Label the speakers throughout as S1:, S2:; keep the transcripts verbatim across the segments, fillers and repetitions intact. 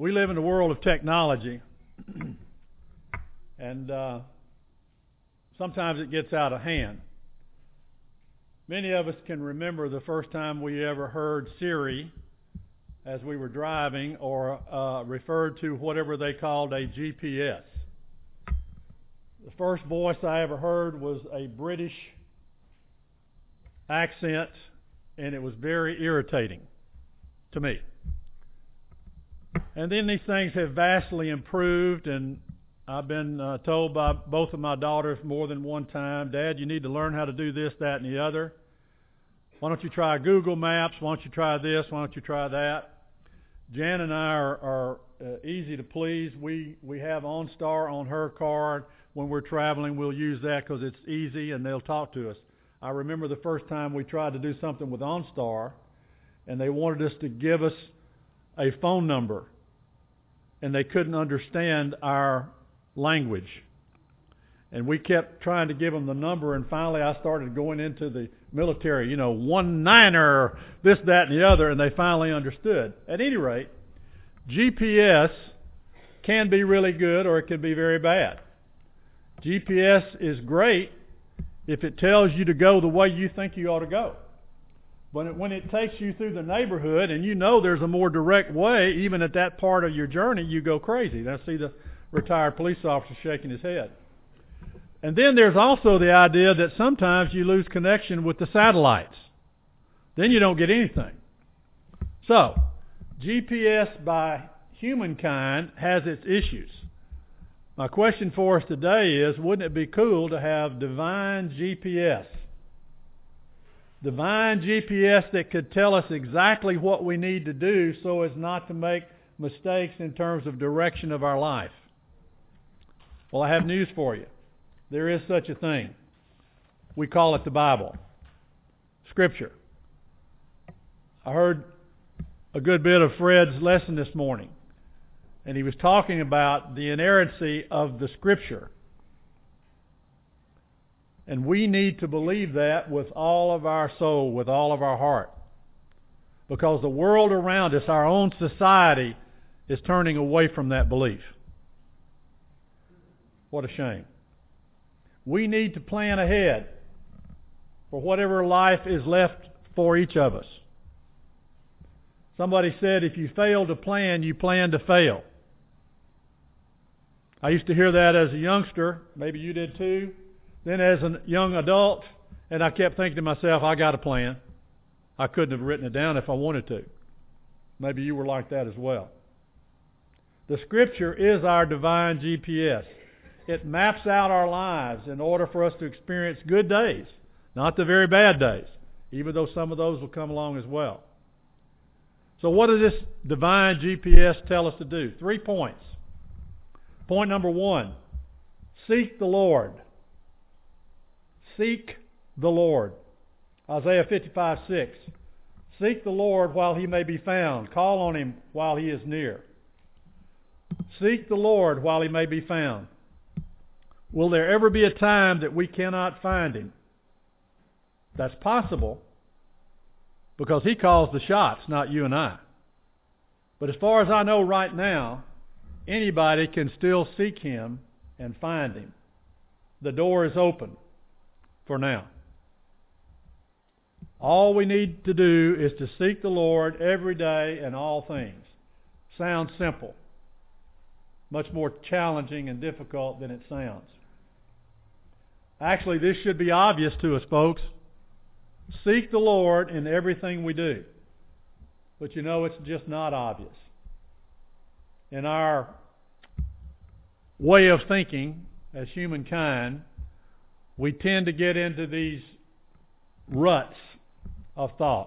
S1: We live in a world of technology, and uh, sometimes it gets out of hand. Many of us can remember the first time we ever heard Siri as we were driving, or uh, referred to whatever they called a G P S. The first voice I ever heard was a British accent, and it was very irritating to me. And then these things have vastly improved, and I've been uh, told by both of my daughters more than one time, Dad, you need to learn how to do this, that, and the other. Why don't you try Google Maps? Why don't you try this? Why don't you try that? Jan and I are, are uh, easy to please. We, we have OnStar on her card. When we're traveling, we'll use that because it's easy, and they'll talk to us. I remember the first time we tried to do something with OnStar, and they wanted us to give us a phone number, and they couldn't understand our language. And we kept trying to give them the number, and finally I started going into the military, you know, one niner, this, that, and the other, and they finally understood. At any rate, G P S can be really good, or it can be very bad. G P S is great if it tells you to go the way you think you ought to go. But when it takes you through the neighborhood and you know there's a more direct way, even at that part of your journey, you go crazy. And I see the retired police officer shaking his head. And then there's also the idea that sometimes you lose connection with the satellites. Then you don't get anything. So, G P S by humankind has its issues. My question for us today is, wouldn't it be cool to have divine G P S? Divine G P S that could tell us exactly what we need to do so as not to make mistakes in terms of direction of our life. Well, I have news for you. There is such a thing. We call it the Bible. Scripture. I heard a good bit of Fred's lesson this morning, and he was talking about the inerrancy of the Scripture. And we need to believe that with all of our soul, with all of our heart. Because the world around us, our own society, is turning away from that belief. What a shame. We need to plan ahead for whatever life is left for each of us. Somebody said, if you fail to plan, you plan to fail. I used to hear that as a youngster. Maybe you did too. Then as a young adult, and I kept thinking to myself, I got a plan. I couldn't have written it down if I wanted to. Maybe you were like that as well. The Scripture is our divine G P S. It maps out our lives in order for us to experience good days, not the very bad days, even though some of those will come along as well. So what does this divine G P S tell us to do? Three points. Point number one, seek the Lord. Seek the Lord. Isaiah fifty-five six. Seek the Lord while He may be found. Call on Him while He is near. Seek the Lord while He may be found. Will there ever be a time that we cannot find Him? That's possible, because He calls the shots, not you and I. But as far as I know right now, anybody can still seek Him and find Him. The door is open for now. All we need to do is to seek the Lord every day in all things. Sounds simple. Much more challenging and difficult than it sounds. Actually, this should be obvious to us, folks. Seek the Lord in everything we do. But you know, it's just not obvious. In our way of thinking as humankind, we tend to get into these ruts of thought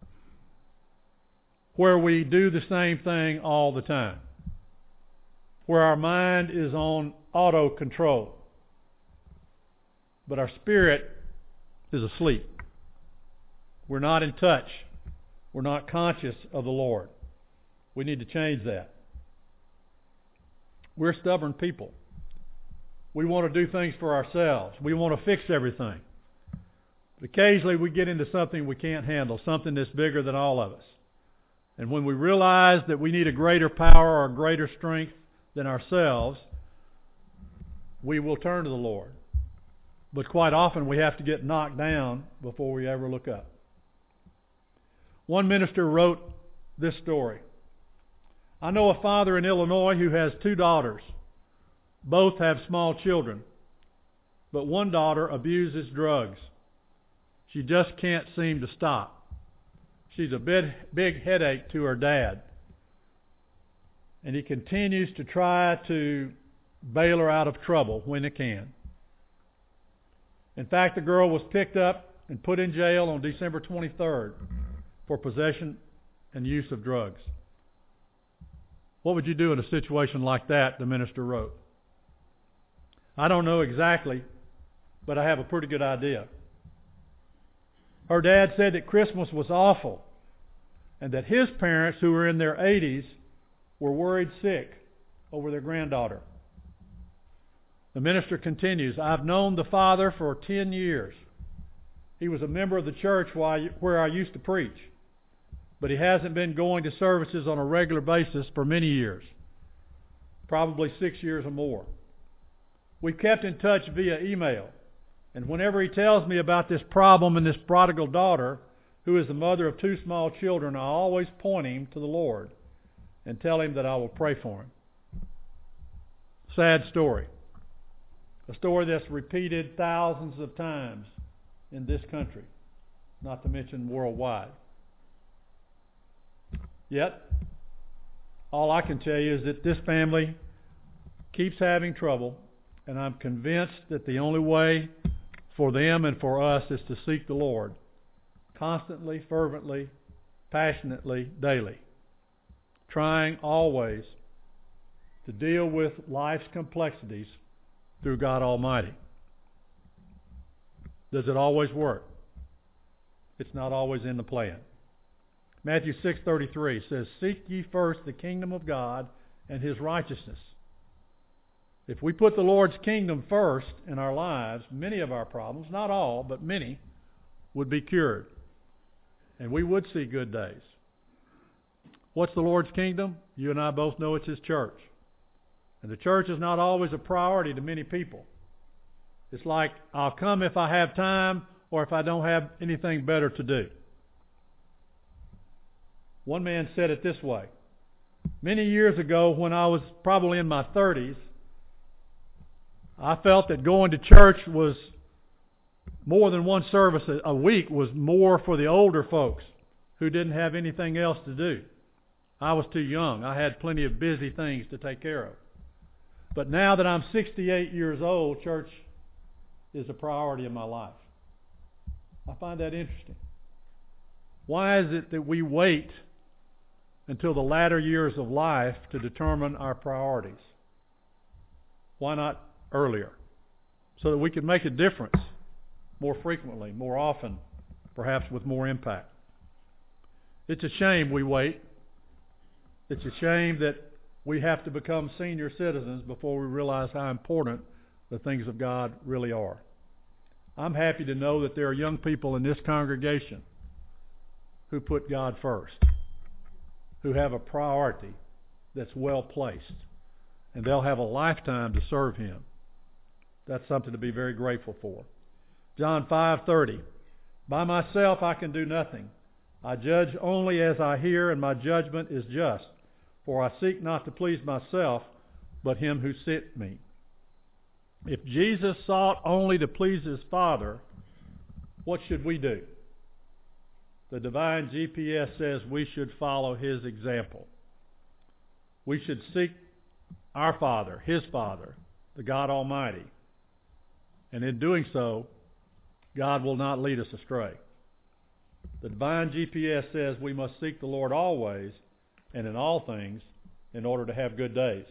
S1: where we do the same thing all the time, where our mind is on auto control, but our spirit is asleep. We're not in touch. We're not conscious of the Lord. We need to change that. We're stubborn people. We want to do things for ourselves. We want to fix everything. But occasionally we get into something we can't handle, something that's bigger than all of us. And when we realize that we need a greater power or a greater strength than ourselves, we will turn to the Lord. But quite often we have to get knocked down before we ever look up. One minister wrote this story. I know a father in Illinois who has two daughters. Both have small children, but one daughter abuses drugs. She just can't seem to stop. She's a big, big headache to her dad. And he continues to try to bail her out of trouble when he can. In fact, the girl was picked up and put in jail on December twenty-third for possession and use of drugs. What would you do in a situation like that, the minister wrote? I don't know exactly, but I have a pretty good idea. Her dad said that Christmas was awful and that his parents, who were in their eighties, were worried sick over their granddaughter. The minister continues, I've known the father for ten years. He was a member of the church where I used to preach, but he hasn't been going to services on a regular basis for many years, probably six years or more. We've kept in touch via email, and whenever he tells me about this problem and this prodigal daughter, who is the mother of two small children, I always point him to the Lord and tell him that I will pray for him. Sad story. A story that's repeated thousands of times in this country, not to mention worldwide. Yet, all I can tell you is that this family keeps having trouble, and I'm convinced that the only way for them and for us is to seek the Lord constantly, fervently, passionately, daily, trying always to deal with life's complexities through God Almighty. Does it always work? It's not always in the plan. Matthew six thirty-three says, Seek ye first the kingdom of God and His righteousness. If we put the Lord's kingdom first in our lives, many of our problems, not all, but many, would be cured. And we would see good days. What's the Lord's kingdom? You and I both know it's His church. And the church is not always a priority to many people. It's like, I'll come if I have time or if I don't have anything better to do. One man said it this way. Many years ago, when I was probably in my thirties, I felt that going to church was more than one service a week was more for the older folks who didn't have anything else to do. I was too young. I had plenty of busy things to take care of. But now that I'm sixty-eight years old, church is a priority in my life. I find that interesting. Why is it that we wait until the latter years of life to determine our priorities? Why not earlier? So that we can make a difference more frequently, more often, perhaps with more impact. It's a shame we wait. It's a shame that we have to become senior citizens before we realize how important the things of God really are. I'm happy to know that there are young people in this congregation who put God first, who have a priority that's well placed, and they'll have a lifetime to serve Him. That's something to be very grateful for. John five thirty, By myself I can do nothing. I judge only as I hear, and my judgment is just. For I seek not to please myself, but Him who sent me. If Jesus sought only to please His Father, what should we do? The divine G P S says we should follow His example. We should seek our Father, His Father, the God Almighty. And in doing so, God will not lead us astray. The divine G P S says we must seek the Lord always and in all things in order to have good days.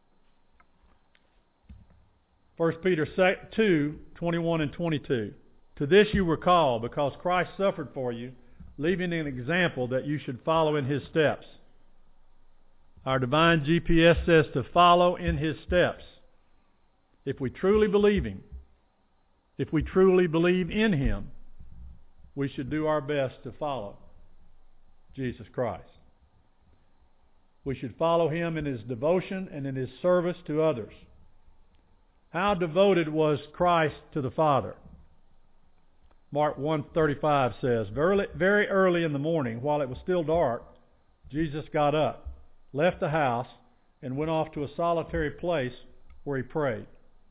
S1: First Peter two, twenty-one and twenty-two. To this you were called, because Christ suffered for you, leaving an example that you should follow in His steps. Our divine G P S says to follow in His steps. If we truly believe Him, if we truly believe in Him, we should do our best to follow Jesus Christ. We should follow him in his devotion and in his service to others. How devoted was Christ to the Father? Mark one thirty-five says, very, very early in the morning, while it was still dark, Jesus got up, left the house, and went off to a solitary place where he prayed.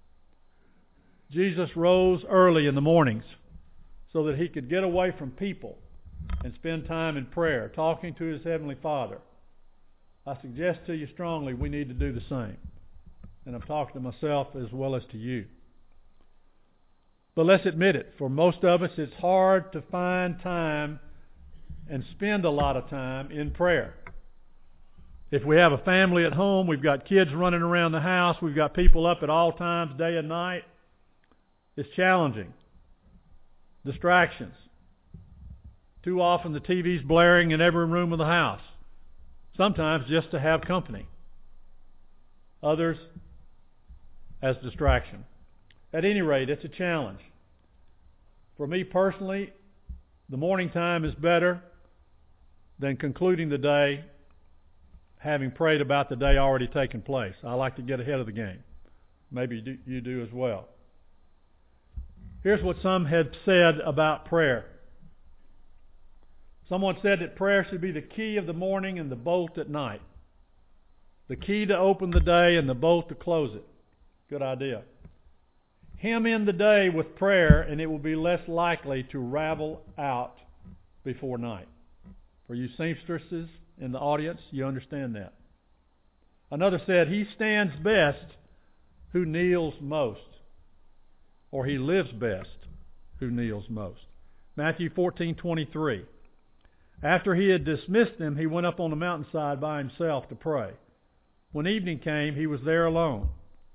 S1: Jesus rose early in the mornings so that he could get away from people and spend time in prayer, talking to his Heavenly Father. I suggest to you strongly we need to do the same. And I'm talking to myself as well as to you. But let's admit it, for most of us it's hard to find time and spend a lot of time in prayer. If we have a family at home, we've got kids running around the house, we've got people up at all times, day and night, it's challenging. Distractions. Too often the T V's blaring in every room of the house. Sometimes just to have company. Others as distraction. At any rate, it's a challenge. For me personally, the morning time is better than concluding the day having prayed about the day already taken place. I like to get ahead of the game. Maybe you do, you do as well. Here's what some had said about prayer. Someone said that prayer should be the key of the morning and the bolt at night. The key to open the day and the bolt to close it. Good idea. Hem in the day with prayer and it will be less likely to ravel out before night. For you seamstresses in the audience, you understand that. Another said, he stands best who kneels most. Or he lives best who kneels most. Matthew fourteen twenty-three. After he had dismissed them, he went up on the mountainside by himself to pray. When evening came, he was there alone.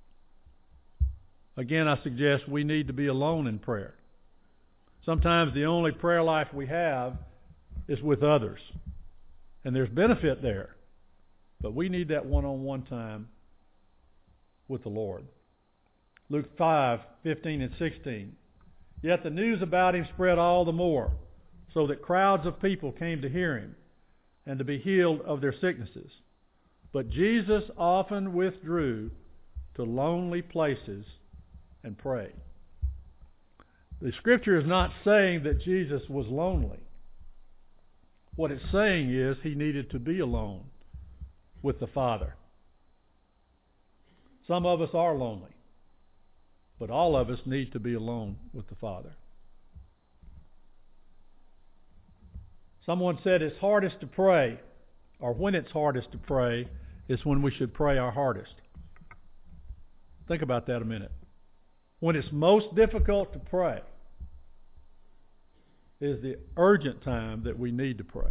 S1: Again, I suggest we need to be alone in prayer. Sometimes the only prayer life we have is with others. And there's benefit there. But we need that one-on-one time with the Lord. Luke five fifteen and sixteen. Yet the news about him spread all the more, so that crowds of people came to hear him and to be healed of their sicknesses. But Jesus often withdrew to lonely places and prayed. The Scripture is not saying that Jesus was lonely. What it's saying is he needed to be alone with the Father. Some of us are lonely, but all of us need to be alone with the Father. Someone said it's hardest to pray, or when it's hardest to pray, is when we should pray our hardest. Think about that a minute. When it's most difficult to pray is the urgent time that we need to pray.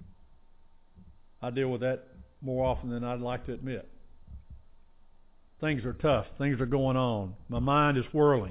S1: I deal with that more often than I'd like to admit. Things are tough. Things are going on. My mind is whirling.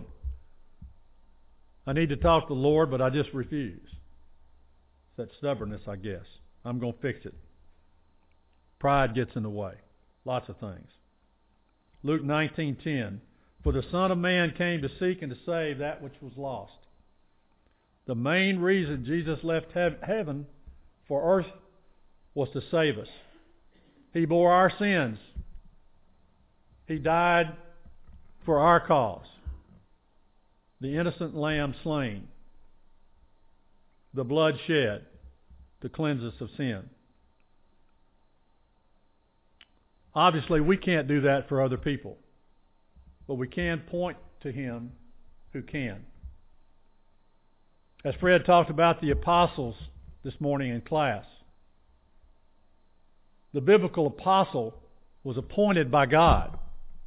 S1: I need to talk to the Lord, but I just refuse. It's that stubbornness, I guess. I'm going to fix it. Pride gets in the way. Lots of things. Luke nineteen ten. For the Son of Man came to seek and to save that which was lost. The main reason Jesus left heaven for earth was to save us. He bore our sins. He died for our cause. The innocent lamb slain. The blood shed to cleanse us of sin. Obviously, we can't do that for other people. But we can point to him who can. As Fred talked about the apostles this morning in class, the biblical apostle was appointed by God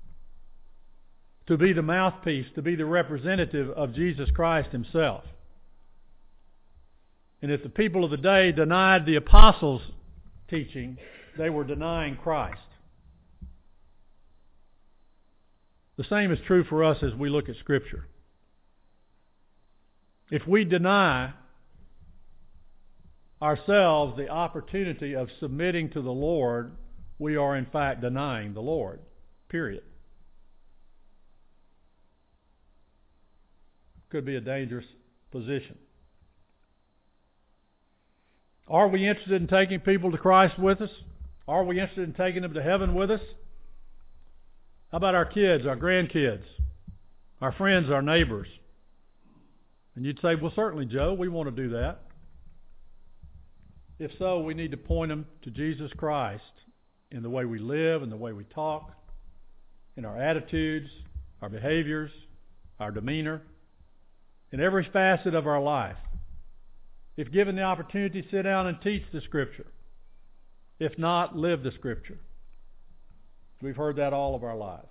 S1: to be the mouthpiece, to be the representative of Jesus Christ himself. And if the people of the day denied the apostles' teaching, they were denying Christ. The same is true for us as we look at Scripture. If we deny ourselves the opportunity of submitting to the Lord, we are in fact denying the Lord. Period. Could be a dangerous position. Are we interested in taking people to Christ with us? Are we interested in taking them to heaven with us? How about our kids, our grandkids, our friends, our neighbors? And you'd say, well, certainly, Joe, we want to do that. If so, we need to point them to Jesus Christ in the way we live, in the way we talk, in our attitudes, our behaviors, our demeanor, in every facet of our life. If given the opportunity, sit down and teach the Scripture. If not, live the Scripture. We've heard that all of our lives.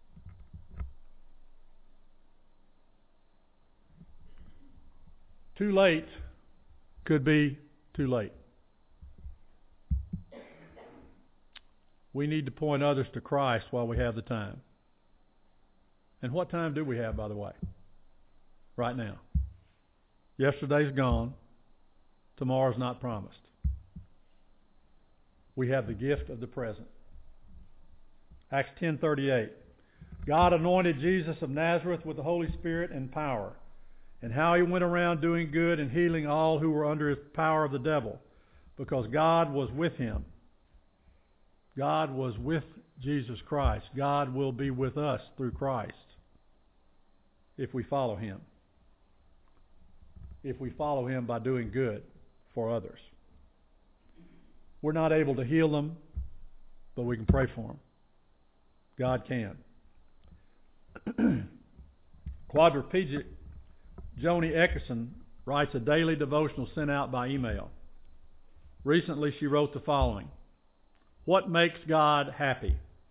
S1: Too late could be too late. We need to point others to Christ while we have the time. And what time do we have, by the way? Right now. Yesterday's gone. Tomorrow's not promised. We have the gift of the present. Acts ten thirty-eight. God anointed Jesus of Nazareth with the Holy Spirit and power, and how he went around doing good and healing all who were under the power of the devil, because God was with him. God was with Jesus Christ. God will be with us through Christ if we follow him. If we follow him by doing good for others. We're not able to heal them, but we can pray for them. God can. Quadriplegic Joni Eckerson writes a daily devotional sent out by email. Recently she wrote the following: what makes God happy?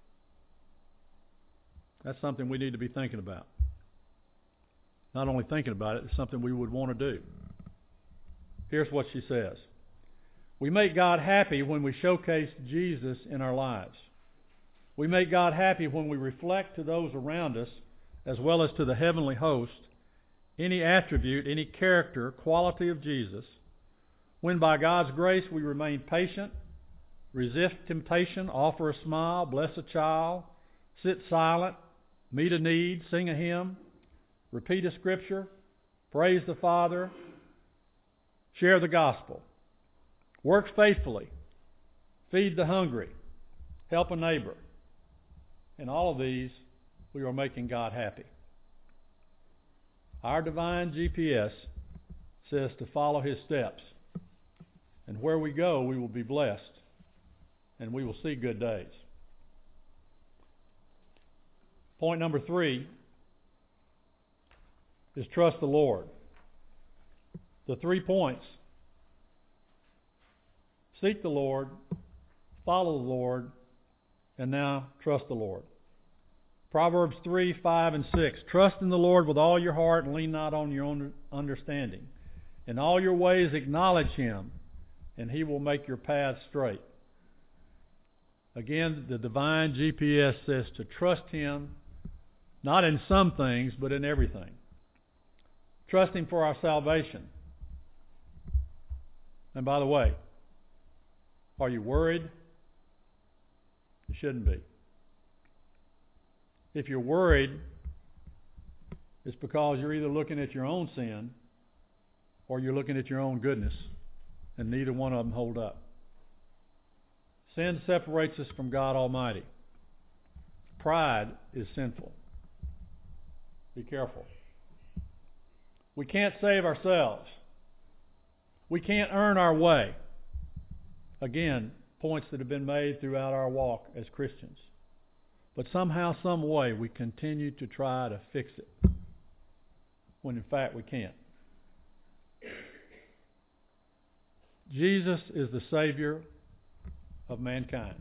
S1: That's something we need to be thinking about. Not only thinking about it, it's something we would want to do. Here's what she says. We make God happy when we showcase Jesus in our lives. We make God happy when we reflect to those around us, as well as to the heavenly host, any attribute, any character, quality of Jesus. When by God's grace we remain patient, resist temptation, offer a smile, bless a child, sit silent, meet a need, sing a hymn, repeat a scripture, praise the Father, share the gospel, work faithfully, feed the hungry, help a neighbor. In all of these, we are making God happy. Our divine G P S says to follow his steps. And where we go, we will be blessed. And we will see good days. Point number three is trust the Lord. The three points: seek the Lord, follow the Lord, and now trust the Lord. Proverbs three, five, and six. Trust in the Lord with all your heart and lean not on your own understanding. In all your ways acknowledge him, and he will make your paths straight. Again, the divine G P S says to trust him, not in some things, but in everything. Trust him for our salvation. And by the way, are you worried? You shouldn't be. If you're worried, it's because you're either looking at your own sin or you're looking at your own goodness, and neither one of them hold up. Sin separates us from God Almighty. Pride is sinful. Be careful. We can't save ourselves. We can't earn our way. Again, points that have been made throughout our walk as Christians. But somehow, some way, we continue to try to fix it, when in fact we can't. Jesus is the Savior of mankind.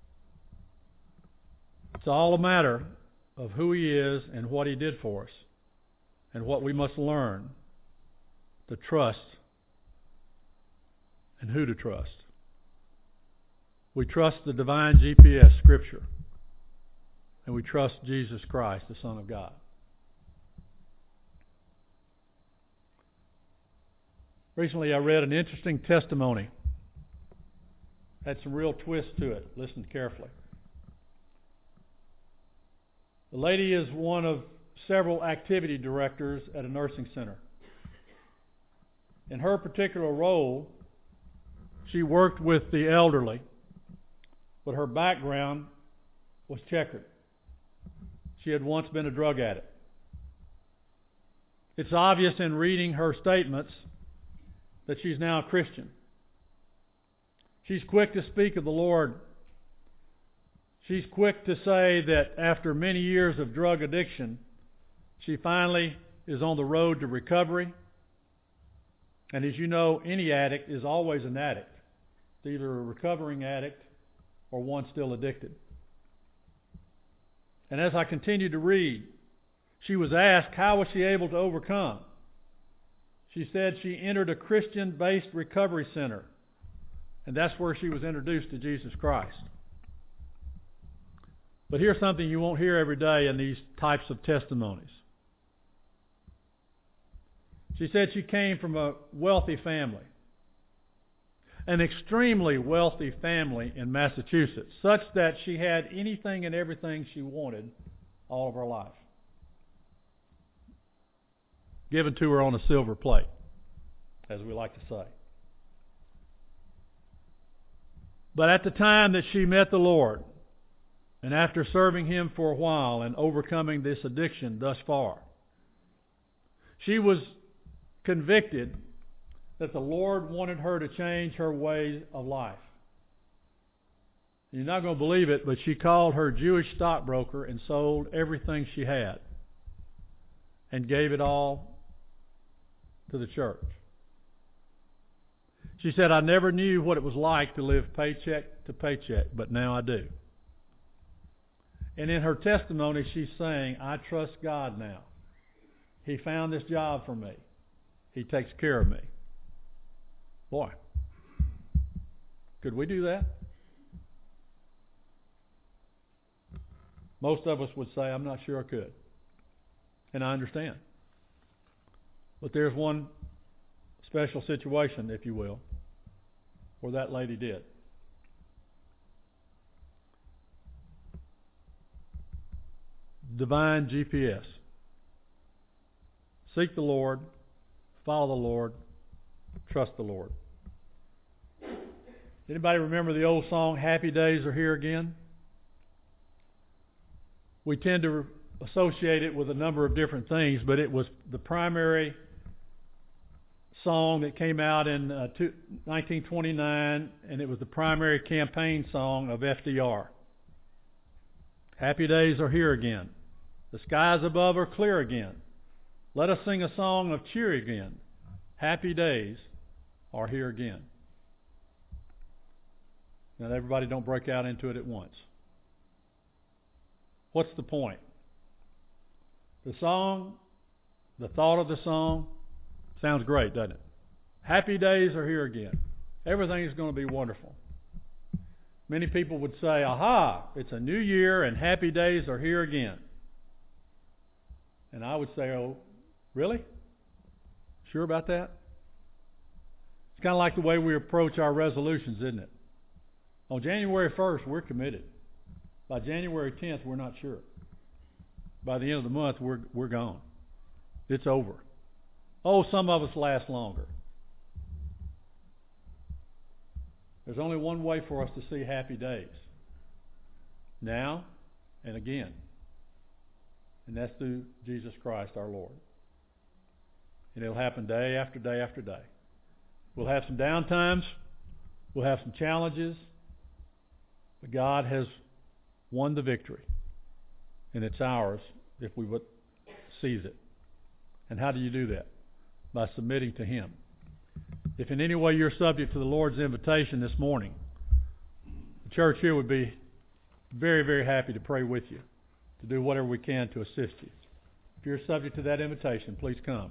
S1: It's all a matter of who he is and what he did for us, and what we must learn to trust and who to trust. We trust the divine G P S, Scripture, and we trust Jesus Christ, the Son of God. Recently I read an interesting testimony. Had some real twist to it. Listen carefully. The lady is one of several activity directors at a nursing center. In her particular role, she worked with the elderly but her background was checkered. She had once been a drug addict. It's obvious in reading her statements that she's now a Christian. She's quick to speak of the Lord. She's quick to say that after many years of drug addiction, she finally is on the road to recovery. And as you know, any addict is always an addict. It's either a recovering addict or one still addicted. And as I continued to read, she was asked, how was she able to overcome? She said she entered a Christian-based recovery center, and that's where she was introduced to Jesus Christ. But here's something you won't hear every day in these types of testimonies. She said she came from a wealthy family, an extremely wealthy family in Massachusetts, such that she had anything and everything she wanted all of her life, given to her on a silver plate, as we like to say. But at the time that she met the Lord, and after serving Him for a while and overcoming this addiction thus far, she was convicted that the Lord wanted her to change her way of life. You're not going to believe it, but she called her Jewish stockbroker and sold everything she had and gave it all to the church. She said, I never knew what it was like to live paycheck to paycheck, but now I do. And in her testimony, she's saying, I trust God now. He found this job for me. He takes care of me. Boy, could we do that? Most of us would say, I'm not sure I could. And I understand. But there's one special situation, if you will, where that lady did. Divine G P S. Seek the Lord, follow the Lord, trust the Lord. Anybody remember the old song, Happy Days Are Here Again? We tend to associate it with a number of different things, but it was the primary song that came out in uh, nineteen twenty-nine, and it was the primary campaign song of F D R. Happy days are here again. The skies above are clear again. Let us sing a song of cheer again. Happy days are here again. Now, everybody don't break out into it at once. What's the point? The song, the thought of the song, sounds great, doesn't it? Happy days are here again. Everything is going to be wonderful. Many people would say, aha, it's a new year and happy days are here again. And I would say, oh, really? Sure about that? It's kind of like the way we approach our resolutions, isn't it? On January first, we're committed. By January tenth, we're not sure. By the end of the month, we're we're gone. It's over. Oh, some of us last longer. There's only one way for us to see happy days. Now and again. And that's through Jesus Christ our Lord. And it'll happen day after day after day. We'll have some down times. We'll have some challenges. But God has won the victory. And it's ours if we would seize it. And how do you do that? By submitting to Him. If in any way you're subject to the Lord's invitation this morning, the church here would be very, very happy to pray with you, to do whatever we can to assist you. If you're subject to that invitation, please come.